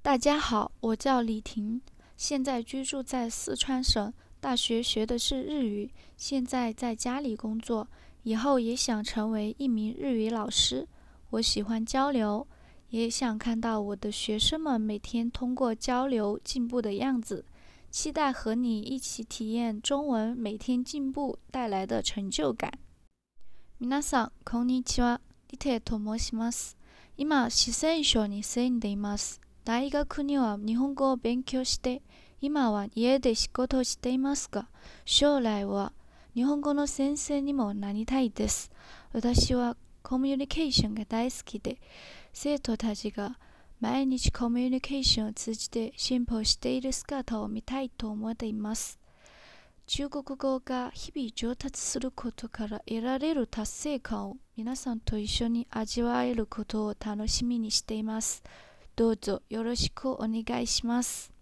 大家好，我叫李婷，现在居住在四川省，大学学的是日语，现在在家里工作，以后也想成为一名日语老师。我喜欢交流，也想看到我的学生们每天通过交流进步的样子，期待和你一起体验中文每天进步带来的成就感。皆さん、こんにちは。リテと申します。今、四川省に住んでいます。大学には日本語を勉強して、今は家で仕事をしていますが、将来は日本語の先生にもなりたいです。私はコミュニケーションが大好きで、生徒たちが毎日コミュニケーションを通じて進歩している姿を見たいと思っています。中国語が日々上達することから得られる達成感を皆さんと一緒に味わえることを楽しみにしています。どうぞよろしくお願いします。